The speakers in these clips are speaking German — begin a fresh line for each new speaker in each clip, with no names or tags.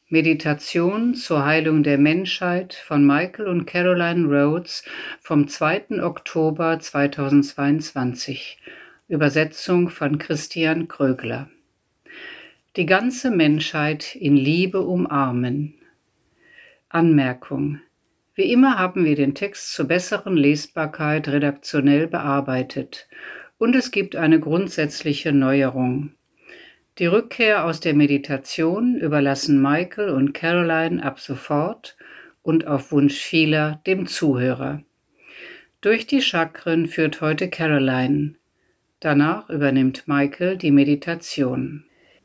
Meditation zur Heilung der Menschheit von Michael und Caroline Rhodes vom 2. Oktober 2022. Übersetzung von Christian Krögler. Die ganze Menschheit in Liebe umarmen. Anmerkung: Wie immer haben wir den Text zur besseren Lesbarkeit redaktionell bearbeitet und es gibt eine grundsätzliche Neuerung. Die Rückkehr aus der Meditation überlassen Michael und Caroline ab sofort und auf Wunsch vieler dem Zuhörer. Durch die Chakren führt heute Caroline. Danach übernimmt Michael die Meditation.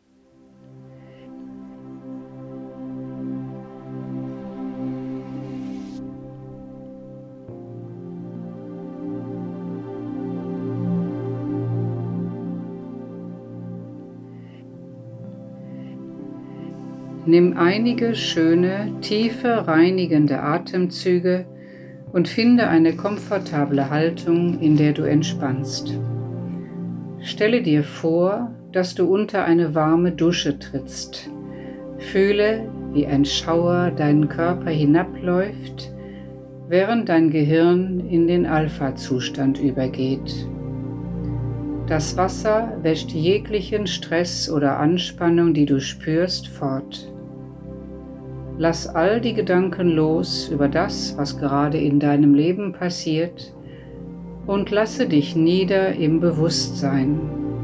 Nimm einige schöne, tiefe, reinigende Atemzüge und finde eine komfortable Haltung, in der du entspannst. Stelle dir vor, dass du unter eine warme Dusche trittst. Fühle, wie ein Schauer deinen Körper hinabläuft, während dein Gehirn in den Alpha-Zustand übergeht. Das Wasser wäscht jeglichen Stress oder Anspannung, die du spürst, fort. Lass all die Gedanken los über das, was gerade in deinem Leben passiert, und lasse dich nieder im Bewusstsein.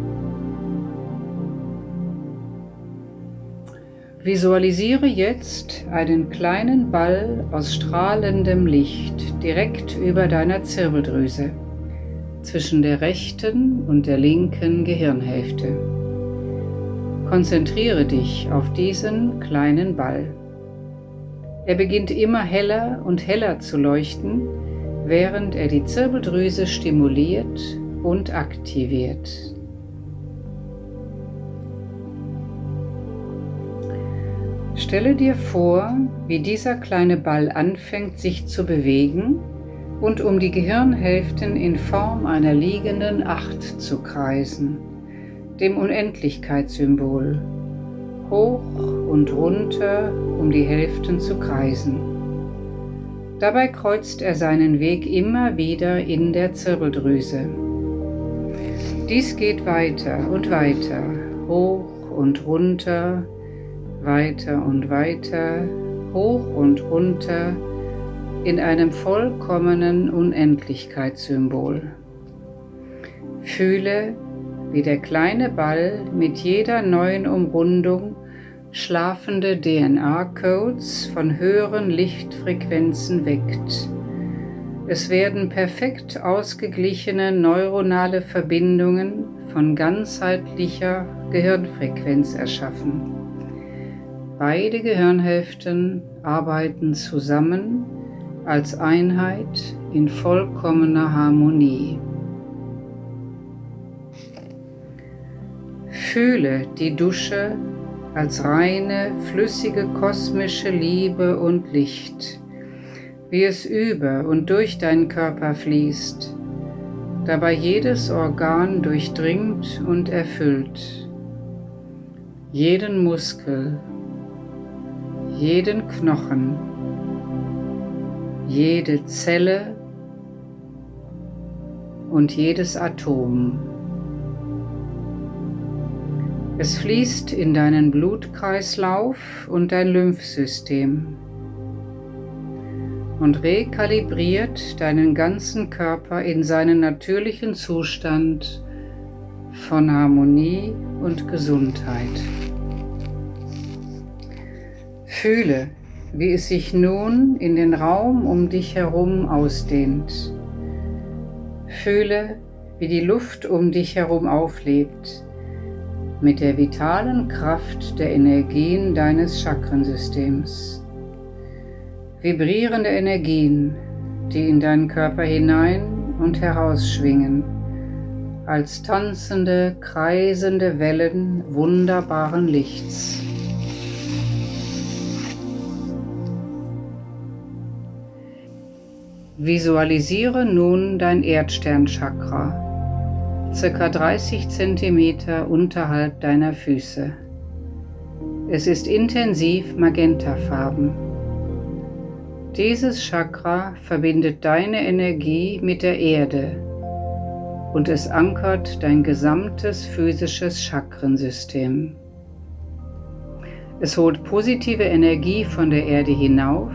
Visualisiere jetzt einen kleinen Ball aus strahlendem Licht direkt über deiner Zirbeldrüse, zwischen der rechten und der linken Gehirnhälfte. Konzentriere dich auf diesen kleinen Ball. Er beginnt immer heller und heller zu leuchten, während er die Zirbeldrüse stimuliert und aktiviert. Stelle dir vor, wie dieser kleine Ball anfängt, sich zu bewegen und um die Gehirnhälften in Form einer liegenden 8 zu kreisen, dem Unendlichkeitssymbol, hoch und runter um die Hälften zu kreisen. Dabei kreuzt er seinen Weg immer wieder in der Zirbeldrüse. Dies geht weiter und weiter, hoch und runter, weiter und weiter, hoch und runter, in einem vollkommenen Unendlichkeitssymbol. Fühle, wie der kleine Ball mit jeder neuen Umrundung schlafende DNA-Codes von höheren Lichtfrequenzen weckt. Es werden perfekt ausgeglichene neuronale Verbindungen von ganzheitlicher Gehirnfrequenz erschaffen. Beide Gehirnhälften arbeiten zusammen als Einheit in vollkommener Harmonie. Fühle die Dusche als reine, flüssige kosmische Liebe und Licht, wie es über und durch deinen Körper fließt, dabei jedes Organ durchdringt und erfüllt, jeden Muskel, jeden Knochen, jede Zelle und jedes Atom. Es fließt in deinen Blutkreislauf und dein Lymphsystem und rekalibriert deinen ganzen Körper in seinen natürlichen Zustand von Harmonie und Gesundheit. Fühle, wie es sich nun in den Raum um dich herum ausdehnt. Fühle, wie die Luft um dich herum auflebt, mit der vitalen Kraft der Energien deines Chakrensystems. Vibrierende Energien, die in deinen Körper hinein und heraus schwingen, als tanzende, kreisende Wellen wunderbaren Lichts. Visualisiere nun dein Erdsternchakra, ca. 30 cm unterhalb deiner Füße. Es ist intensiv magentafarben. Dieses Chakra verbindet deine Energie mit der Erde und es ankert dein gesamtes physisches Chakrensystem. Es holt positive Energie von der Erde hinauf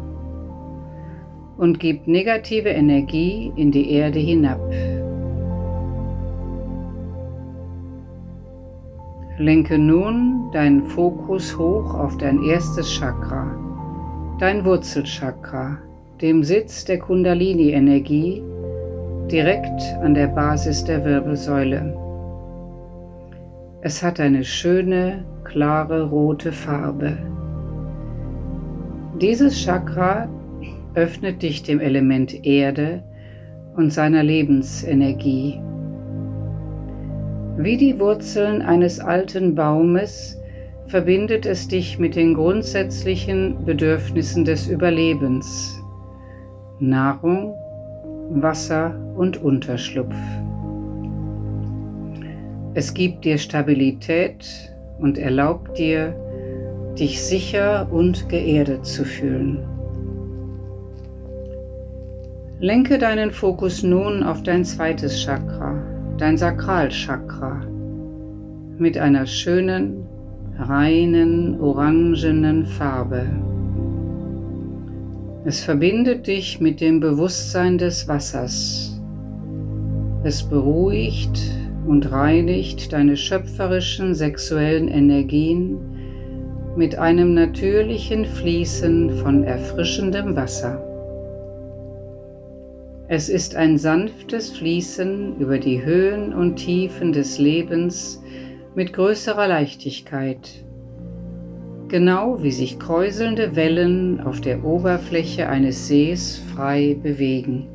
und gibt negative Energie in die Erde hinab. Lenke nun deinen Fokus hoch auf dein erstes Chakra, dein Wurzelchakra, dem Sitz der Kundalini-Energie, direkt an der Basis der Wirbelsäule. Es hat eine schöne, klare rote Farbe. Dieses Chakra öffnet dich dem Element Erde und seiner Lebensenergie. Wie die Wurzeln eines alten Baumes verbindet es dich mit den grundsätzlichen Bedürfnissen des Überlebens: Nahrung, Wasser und Unterschlupf. Es gibt dir Stabilität und erlaubt dir, dich sicher und geerdet zu fühlen. Lenke deinen Fokus nun auf dein zweites Chakra, dein Sakralchakra, mit einer schönen, reinen, orangenen Farbe. Es verbindet dich mit dem Bewusstsein des Wassers. Es beruhigt und reinigt deine schöpferischen sexuellen Energien mit einem natürlichen Fließen von erfrischendem Wasser. Es ist ein sanftes Fließen über die Höhen und Tiefen des Lebens mit größerer Leichtigkeit, genau wie sich kräuselnde Wellen auf der Oberfläche eines Sees frei bewegen.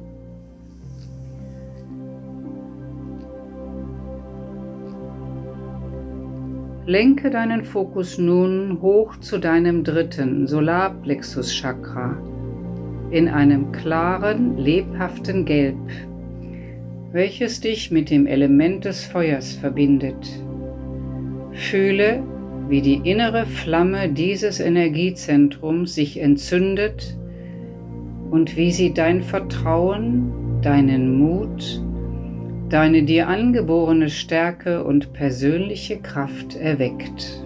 Lenke deinen Fokus nun hoch zu deinem dritten Solarplexus-Chakra in einem klaren, lebhaften Gelb, welches dich mit dem Element des Feuers verbindet. Fühle, wie die innere Flamme dieses Energiezentrums sich entzündet und wie sie dein Vertrauen, deinen Mut, deine dir angeborene Stärke und persönliche Kraft erweckt.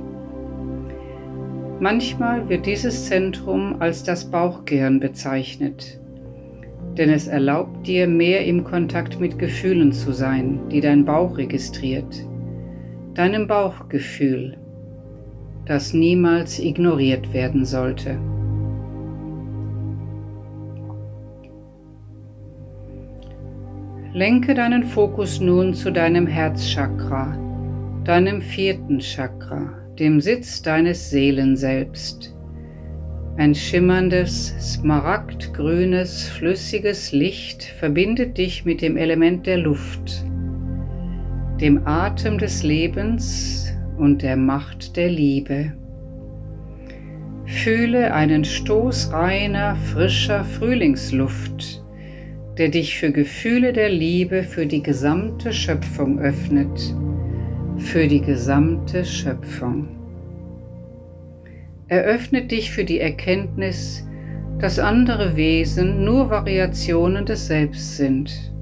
Manchmal wird dieses Zentrum als das Bauchgehirn bezeichnet, denn es erlaubt dir, mehr im Kontakt mit Gefühlen zu sein, die dein Bauch registriert, deinem Bauchgefühl, das niemals ignoriert werden sollte. Lenke deinen Fokus nun zu deinem Herzchakra, deinem vierten Chakra, dem Sitz deines Seelenselbst. Ein schimmerndes, smaragdgrünes, flüssiges Licht verbindet dich mit dem Element der Luft, dem Atem des Lebens und der Macht der Liebe. Fühle einen Stoß reiner, frischer Frühlingsluft, der dich für Gefühle der Liebe für die gesamte Schöpfung öffnet, für die gesamte Schöpfung. Er öffnet dich für die Erkenntnis, dass andere Wesen nur Variationen des Selbst sind.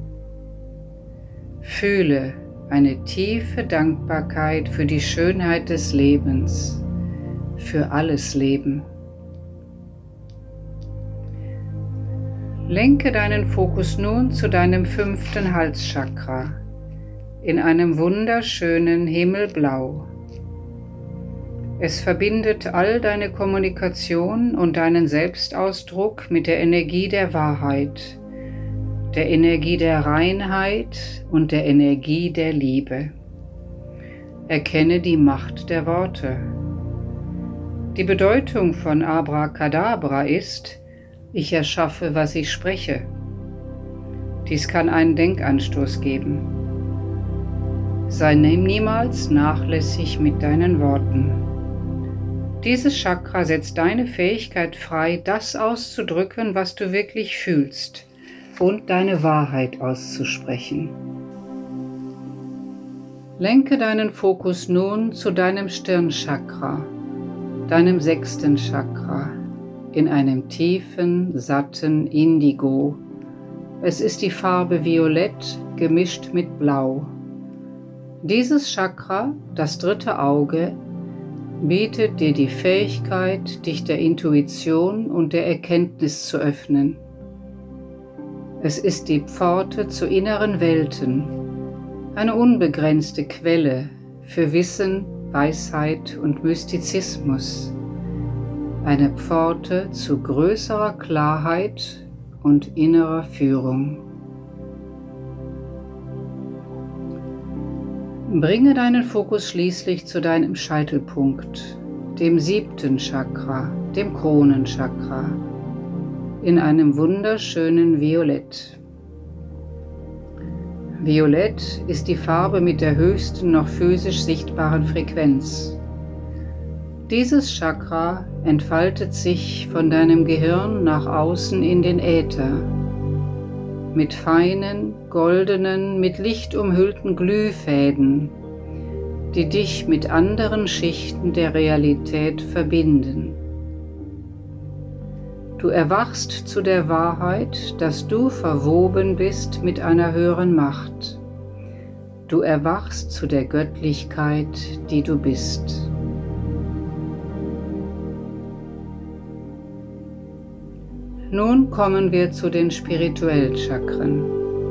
Fühle eine tiefe Dankbarkeit für die Schönheit des Lebens, für alles Leben. Lenke deinen Fokus nun zu deinem fünften Halschakra in einem wunderschönen Himmelblau. Es verbindet all deine Kommunikation und deinen Selbstausdruck mit der Energie der Wahrheit, der Energie der Reinheit und der Energie der Liebe. Erkenne die Macht der Worte. Die Bedeutung von Abracadabra ist: Ich erschaffe, was ich spreche. Dies kann einen Denkanstoß geben. Sei niemals nachlässig mit deinen Worten. Dieses Chakra setzt deine Fähigkeit frei, das auszudrücken, was du wirklich fühlst, und deine Wahrheit auszusprechen. Lenke deinen Fokus nun zu deinem Stirnchakra, deinem 6. Chakra, in einem tiefen, satten Indigo. Es ist die Farbe Violett gemischt mit Blau. Dieses Chakra, das 3. Auge, bietet dir die Fähigkeit, dich der Intuition und der Erkenntnis zu öffnen. Es ist die Pforte zu inneren Welten, eine unbegrenzte Quelle für Wissen, Weisheit und Mystizismus, eine Pforte zu größerer Klarheit und innerer Führung. Bringe deinen Fokus schließlich zu deinem Scheitelpunkt, dem 7. Chakra, dem Kronenchakra, in einem wunderschönen Violett. Violett ist die Farbe mit der höchsten noch physisch sichtbaren Frequenz. Dieses Chakra entfaltet sich von deinem Gehirn nach außen in den Äther, mit feinen, goldenen, mit Licht umhüllten Glühfäden, die dich mit anderen Schichten der Realität verbinden. Du erwachst zu der Wahrheit, dass du verwoben bist mit einer höheren Macht. Du erwachst zu der Göttlichkeit, die du bist. Nun kommen wir zu den Spirituellchakren.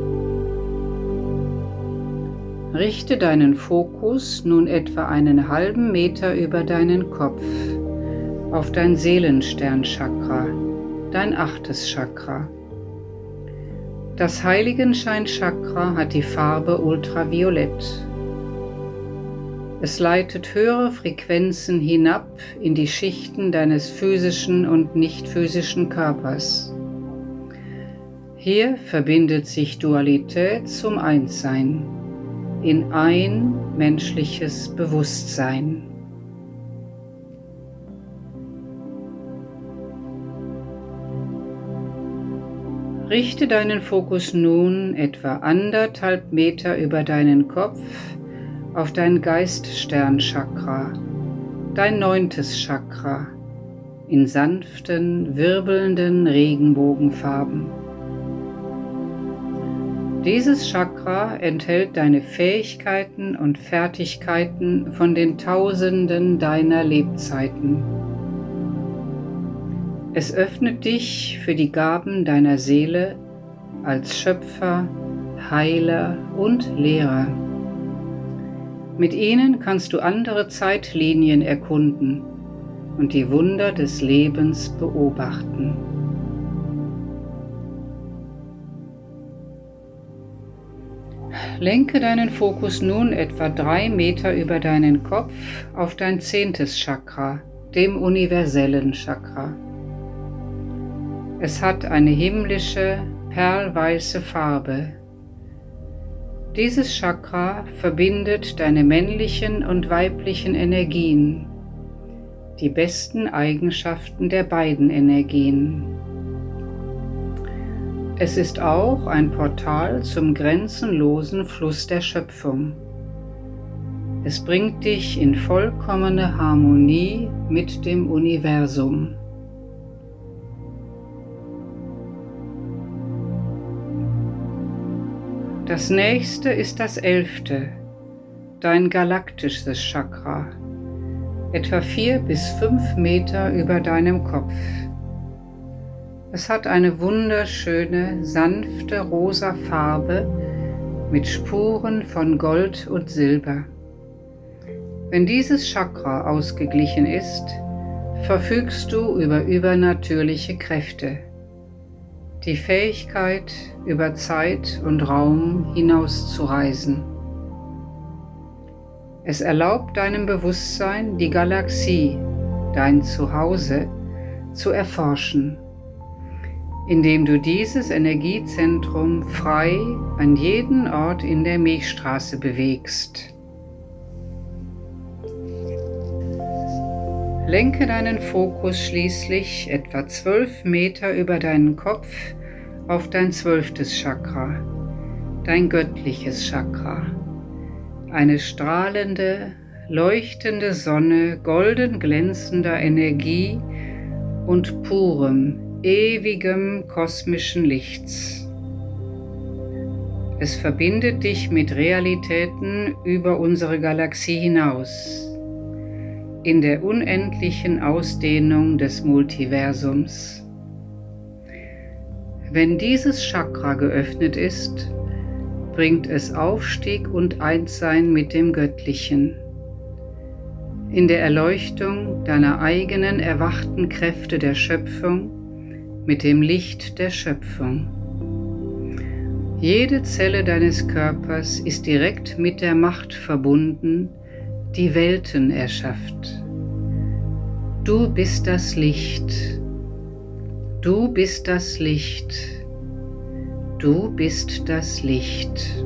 Richte deinen Fokus nun etwa einen halben Meter über deinen Kopf auf dein Seelensternchakra, dein 8. Chakra. Das Heiligenschein-Chakra hat die Farbe Ultraviolett. Es leitet höhere Frequenzen hinab in die Schichten deines physischen und nicht physischen Körpers. Hier verbindet sich Dualität zum Einssein, in ein menschliches Bewusstsein. Richte deinen Fokus nun etwa 1,5 Meter über deinen Kopf auf dein Geiststernchakra, dein 9. Chakra, in sanften, wirbelnden Regenbogenfarben. Dieses Chakra enthält deine Fähigkeiten und Fertigkeiten von den Tausenden deiner Lebzeiten. Es öffnet dich für die Gaben deiner Seele als Schöpfer, Heiler und Lehrer. Mit ihnen kannst du andere Zeitlinien erkunden und die Wunder des Lebens beobachten. Lenke deinen Fokus nun etwa 3 Meter über deinen Kopf auf dein 10. Chakra, dem universellen Chakra. Es hat eine himmlische, perlweiße Farbe. Dieses Chakra verbindet deine männlichen und weiblichen Energien, die besten Eigenschaften der beiden Energien. Es ist auch ein Portal zum grenzenlosen Fluss der Schöpfung. Es bringt dich in vollkommene Harmonie mit dem Universum. Das nächste ist das 11., dein galaktisches Chakra, etwa 4 bis 5 Meter über deinem Kopf. Es hat eine wunderschöne, sanfte rosa Farbe mit Spuren von Gold und Silber. Wenn dieses Chakra ausgeglichen ist, verfügst du über übernatürliche Kräfte. Die Fähigkeit, über Zeit und Raum hinauszureisen. Es erlaubt deinem Bewusstsein, die Galaxie, dein Zuhause, zu erforschen, indem du dieses Energiezentrum frei an jeden Ort in der Milchstraße bewegst. Lenke deinen Fokus schließlich etwa 12 Meter über deinen Kopf auf dein 12. Chakra, dein göttliches Chakra, eine strahlende, leuchtende Sonne golden glänzender Energie und purem, ewigem kosmischen Lichts. Es verbindet dich mit Realitäten über unsere Galaxie hinaus, in der unendlichen Ausdehnung des Multiversums. Wenn dieses Chakra geöffnet ist, bringt es Aufstieg und Einssein mit dem Göttlichen. In der Erleuchtung deiner eigenen erwachten Kräfte der Schöpfung mit dem Licht der Schöpfung. Jede Zelle deines Körpers ist direkt mit der Macht verbunden, die Welten erschafft. Du bist das Licht. Du bist das Licht. Du bist das Licht.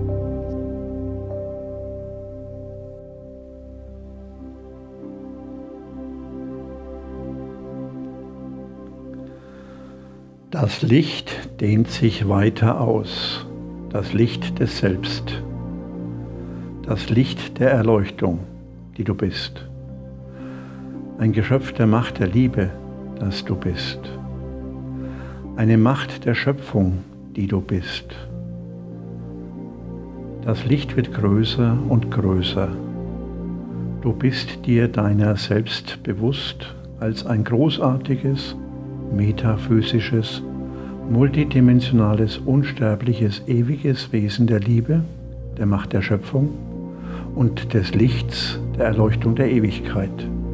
Das Licht dehnt sich weiter aus, das Licht des Selbst, das Licht der Erleuchtung, die du bist, ein Geschöpf der Macht der Liebe, das du bist, eine Macht der Schöpfung, die du bist. Das Licht wird größer und größer. Du bist dir deiner selbst bewusst als ein großartiges, metaphysisches, multidimensionales, unsterbliches, ewiges Wesen der Liebe, der Macht der Schöpfung und des Lichts der Erleuchtung der Ewigkeit.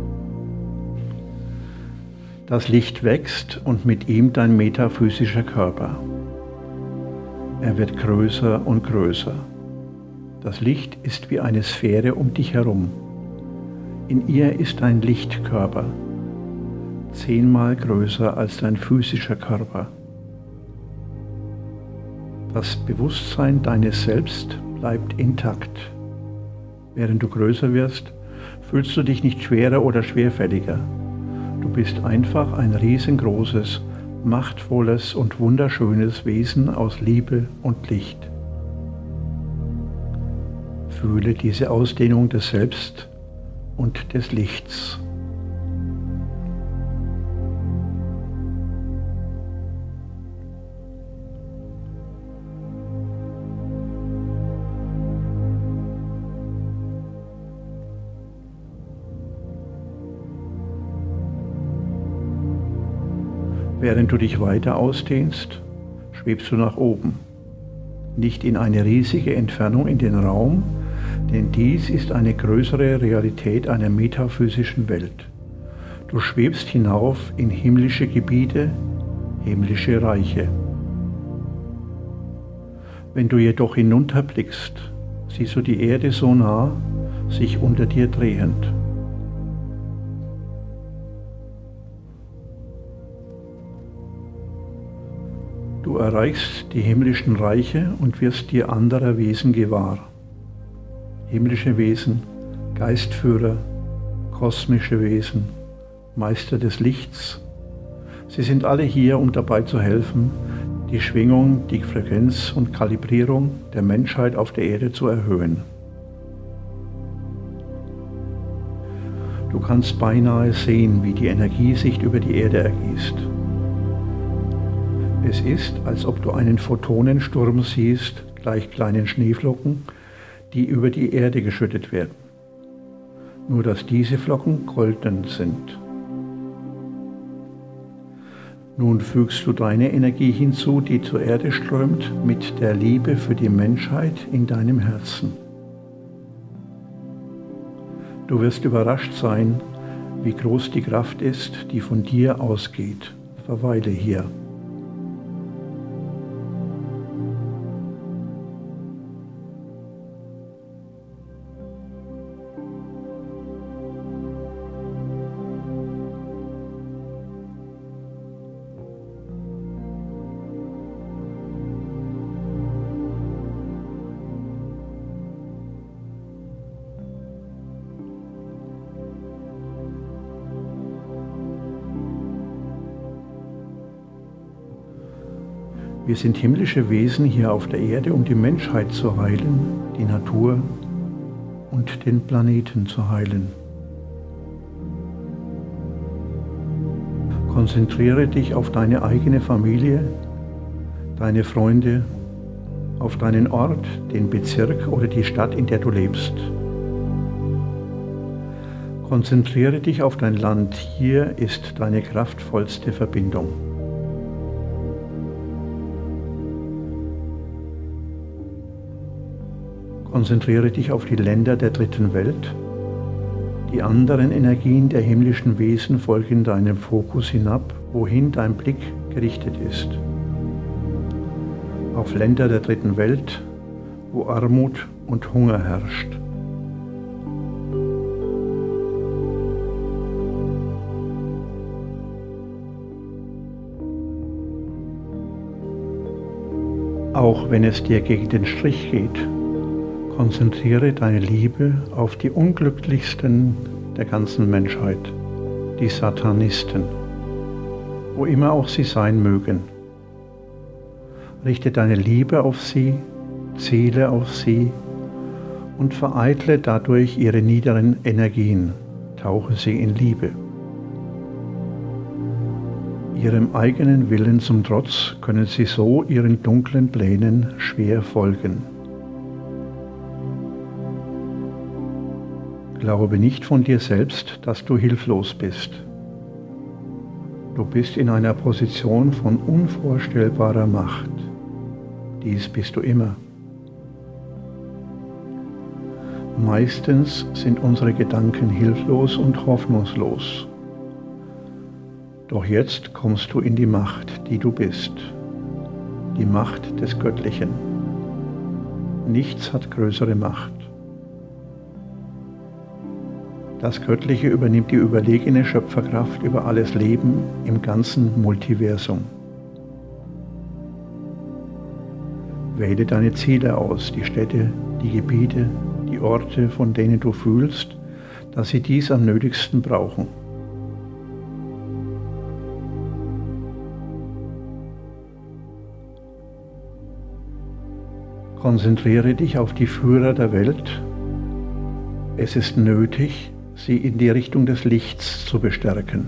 Das Licht wächst und mit ihm dein metaphysischer Körper. Er wird größer und größer. Das Licht ist wie eine Sphäre um dich herum. In ihr ist ein Lichtkörper, 10-mal größer als dein physischer Körper. Das Bewusstsein deines Selbst bleibt intakt. Während du größer wirst, fühlst du dich nicht schwerer oder schwerfälliger. Du bist einfach ein riesengroßes, machtvolles und wunderschönes Wesen aus Liebe und Licht. Fühle diese Ausdehnung des Selbst und des Lichts. Während du dich weiter ausdehnst, schwebst du nach oben, nicht in eine riesige Entfernung in den Raum, denn dies ist eine größere Realität einer metaphysischen Welt. Du schwebst hinauf in himmlische Gebiete, himmlische Reiche. Wenn du jedoch hinunterblickst, siehst du die Erde so nah, sich unter dir drehend. Du erreichst die himmlischen Reiche und wirst dir anderer Wesen gewahr. Himmlische Wesen, Geistführer, kosmische Wesen, Meister des Lichts. Sie sind alle hier, um dabei zu helfen, die Schwingung, die Frequenz und Kalibrierung der Menschheit auf der Erde zu erhöhen. Du kannst beinahe sehen, wie die Energie sich über die Erde ergießt. Es ist, als ob du einen Photonensturm siehst, gleich kleinen Schneeflocken, die über die Erde geschüttet werden. Nur dass diese Flocken golden sind. Nun fügst du deine Energie hinzu, die zur Erde strömt, mit der Liebe für die Menschheit in deinem Herzen. Du wirst überrascht sein, wie groß die Kraft ist, die von dir ausgeht. Verweile hier. Wir sind himmlische Wesen hier auf der Erde, um die Menschheit zu heilen, die Natur, und den Planeten zu heilen. Konzentriere dich auf deine eigene Familie, deine Freunde, auf deinen Ort, den Bezirk oder die Stadt, in der du lebst. Konzentriere dich auf dein Land. Hier ist deine kraftvollste Verbindung. Konzentriere dich auf die Länder der dritten Welt. Die anderen Energien der himmlischen Wesen folgen deinem Fokus hinab, wohin dein Blick gerichtet ist. Auf Länder der dritten Welt, wo Armut und Hunger herrscht. Auch wenn es dir gegen den Strich geht, konzentriere deine Liebe auf die Unglücklichsten der ganzen Menschheit, die Satanisten, wo immer auch sie sein mögen. Richte deine Liebe auf sie, ziele auf sie und vereitle dadurch ihre niederen Energien, tauche sie in Liebe. Ihrem eigenen Willen zum Trotz können sie so ihren dunklen Plänen schwer folgen. Glaube nicht von dir selbst, dass du hilflos bist. Du bist in einer Position von unvorstellbarer Macht. Dies bist du immer. Meistens sind unsere Gedanken hilflos und hoffnungslos. Doch jetzt kommst du in die Macht, die du bist. Die Macht des Göttlichen. Nichts hat größere Macht. Das Göttliche übernimmt die überlegene Schöpferkraft über alles Leben im ganzen Multiversum. Wähle deine Ziele aus, die Städte, die Gebiete, die Orte, von denen du fühlst, dass sie dies am nötigsten brauchen. Konzentriere dich auf die Führer der Welt. Es ist nötig, sie in die Richtung des Lichts zu bestärken.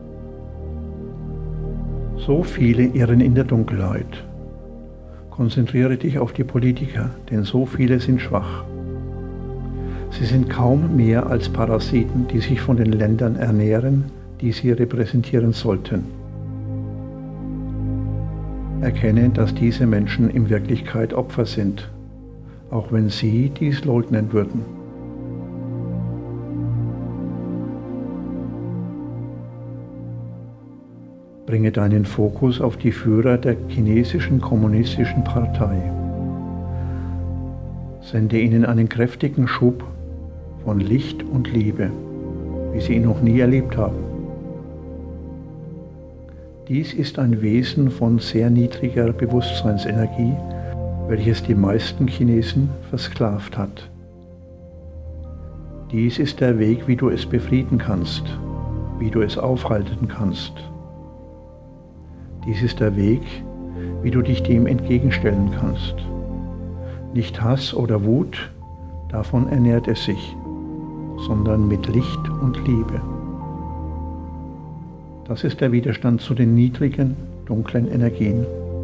So viele irren in der Dunkelheit. Konzentriere dich auf die Politiker, denn so viele sind schwach. Sie sind kaum mehr als Parasiten, die sich von den Ländern ernähren, die sie repräsentieren sollten. Erkenne, dass diese Menschen in Wirklichkeit Opfer sind, auch wenn sie dies leugnen würden. Bringe deinen Fokus auf die Führer der chinesischen kommunistischen Partei. Sende ihnen einen kräftigen Schub von Licht und Liebe, wie sie ihn noch nie erlebt haben. Dies ist ein Wesen von sehr niedriger Bewusstseinsenergie, welches die meisten Chinesen versklavt hat. Dies ist der Weg, wie du es befrieden kannst, wie du es aufhalten kannst. Dies ist der Weg, wie du dich dem entgegenstellen kannst. Nicht Hass oder Wut, davon ernährt es sich, sondern mit Licht und Liebe. Das ist der Widerstand zu den niedrigen, dunklen Energien.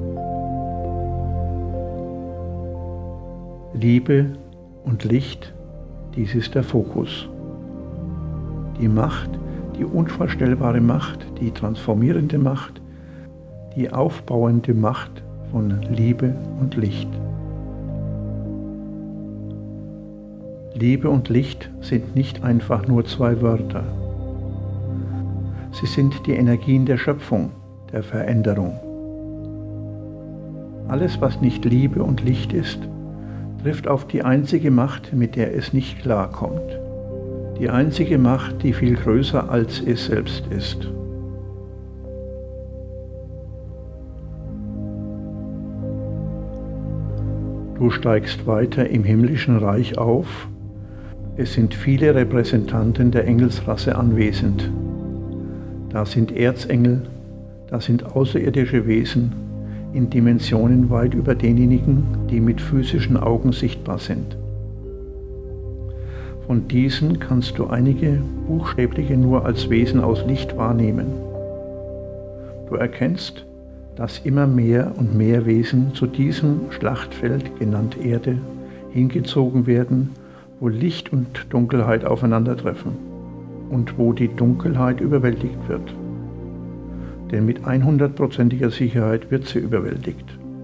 Liebe und Licht, dies ist der Fokus. Die Macht, die unvorstellbare Macht, die transformierende Macht, die aufbauende Macht von Liebe und Licht. Liebe und Licht sind nicht einfach nur zwei Wörter. Sie sind die Energien der Schöpfung, der Veränderung. Alles, was nicht Liebe und Licht ist, trifft auf die einzige Macht, mit der es nicht klarkommt. Die einzige Macht, die viel größer als es selbst ist. Du steigst weiter im himmlischen Reich auf. Es sind viele Repräsentanten der Engelsrasse anwesend. Da sind Erzengel, da sind außerirdische Wesen in Dimensionen weit über denjenigen, die mit physischen Augen sichtbar sind. Von diesen kannst du einige buchstäbliche nur als Wesen aus Licht wahrnehmen. Du erkennst, dass immer mehr und mehr Wesen zu diesem Schlachtfeld, genannt Erde, hingezogen werden, wo Licht und Dunkelheit aufeinandertreffen und wo die Dunkelheit überwältigt wird. Denn mit 100%iger Sicherheit wird sie überwältigt.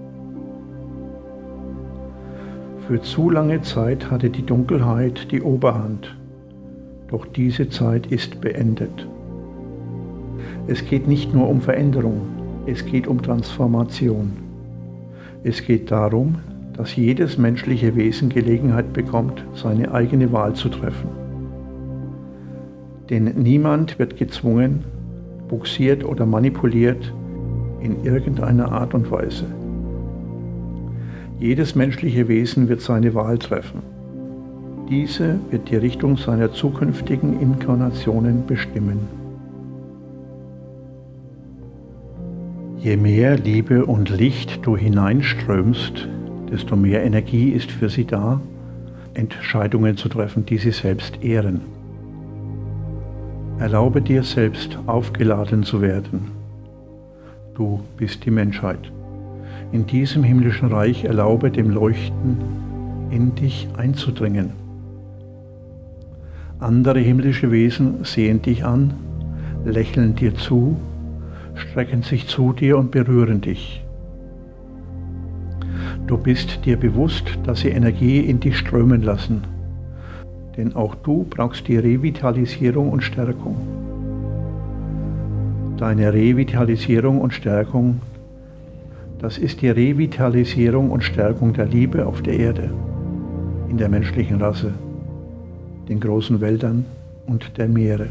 Für zu lange Zeit hatte die Dunkelheit die Oberhand, doch diese Zeit ist beendet. Es geht nicht nur um Veränderung, es geht um Transformation. Es geht darum, dass jedes menschliche Wesen Gelegenheit bekommt, seine eigene Wahl zu treffen. Denn niemand wird gezwungen, buxiert oder manipuliert in irgendeiner Art und Weise. Jedes menschliche Wesen wird seine Wahl treffen. Diese wird die Richtung seiner zukünftigen Inkarnationen bestimmen. Je mehr Liebe und Licht du hineinströmst, desto mehr Energie ist für sie da, Entscheidungen zu treffen, die sie selbst ehren. Erlaube dir selbst, aufgeladen zu werden. Du bist die Menschheit. In diesem himmlischen Reich erlaube dem Leuchten in dich einzudringen. Andere himmlische Wesen sehen dich an, lächeln dir zu, strecken sich zu dir und berühren dich. Du bist dir bewusst, dass sie Energie in dich strömen lassen, denn auch du brauchst die Revitalisierung und Stärkung. Deine Revitalisierung und Stärkung, das ist die Revitalisierung und Stärkung der Liebe auf der Erde, in der menschlichen Rasse, den großen Wäldern und der Meere.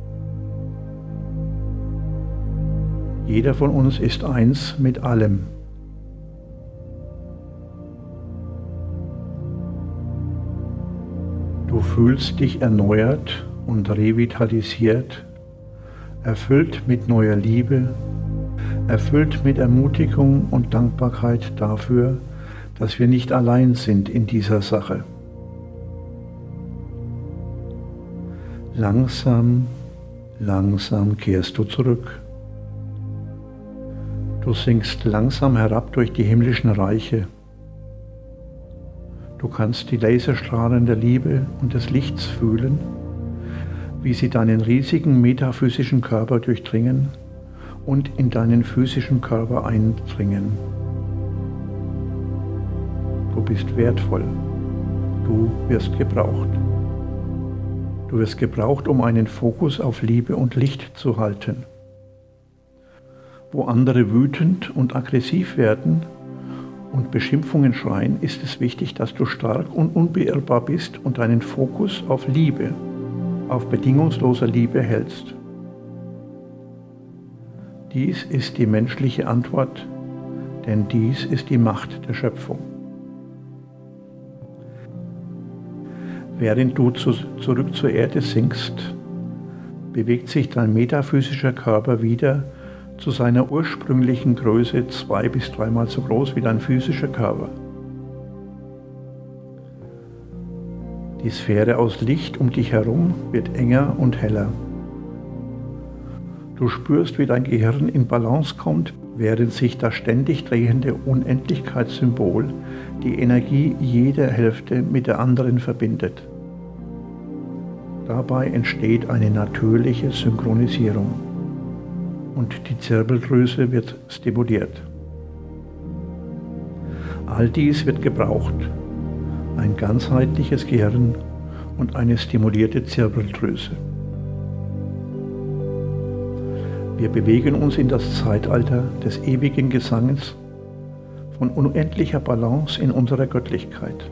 Jeder von uns ist eins mit allem. Du fühlst dich erneuert und revitalisiert, erfüllt mit neuer Liebe, erfüllt mit Ermutigung und Dankbarkeit dafür, dass wir nicht allein sind in dieser Sache. Langsam, langsam kehrst du zurück. Du sinkst langsam herab durch die himmlischen Reiche. Du kannst die Laserstrahlen der Liebe und des Lichts fühlen, wie sie deinen riesigen metaphysischen Körper durchdringen und in deinen physischen Körper eindringen. Du bist wertvoll. Du wirst gebraucht. Du wirst gebraucht, um einen Fokus auf Liebe und Licht zu halten. Wo andere wütend und aggressiv werden und Beschimpfungen schreien, ist es wichtig, dass du stark und unbeirrbar bist und deinen Fokus auf Liebe, auf bedingungsloser Liebe hältst. Dies ist die menschliche Antwort, denn dies ist die Macht der Schöpfung. Während du zurück zur Erde sinkst, bewegt sich dein metaphysischer Körper wieder zu seiner ursprünglichen Größe 2- bis 3-mal so groß wie dein physischer Körper. Die Sphäre aus Licht um dich herum wird enger und heller. Du spürst, wie dein Gehirn in Balance kommt, während sich das ständig drehende Unendlichkeitssymbol die Energie jeder Hälfte mit der anderen verbindet. Dabei entsteht eine natürliche Synchronisierung und die Zirbeldrüse wird stimuliert. All dies wird gebraucht: ein ganzheitliches Gehirn und eine stimulierte Zirbeldrüse. Wir bewegen uns in das Zeitalter des ewigen Gesanges, von unendlicher Balance in unserer Göttlichkeit.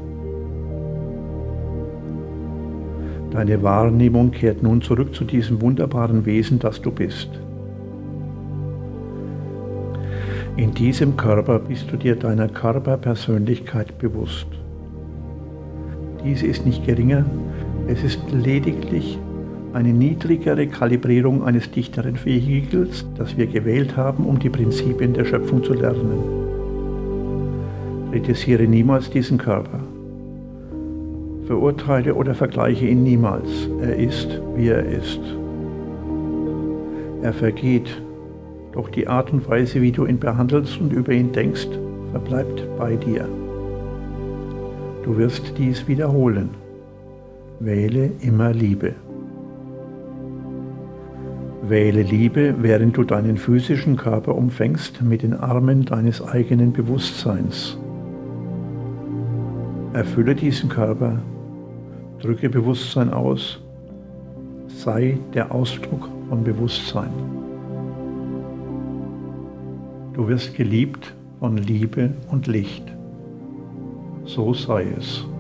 Deine Wahrnehmung kehrt nun zurück zu diesem wunderbaren Wesen, das du bist. In diesem Körper bist du dir deiner Körperpersönlichkeit bewusst. Diese ist nicht geringer, es ist lediglich eine niedrigere Kalibrierung eines dichteren Vehikels, das wir gewählt haben, um die Prinzipien der Schöpfung zu lernen. Kritisiere niemals diesen Körper. Verurteile oder vergleiche ihn niemals. Er ist, wie er ist. Er vergeht, doch die Art und Weise, wie du ihn behandelst und über ihn denkst, verbleibt bei dir. Du wirst dies wiederholen. Wähle immer Liebe. Wähle Liebe, während du deinen physischen Körper umfängst mit den Armen deines eigenen Bewusstseins. Erfülle diesen Körper, drücke Bewusstsein aus, sei der Ausdruck von Bewusstsein. Du wirst geliebt von Liebe und Licht. So sei es.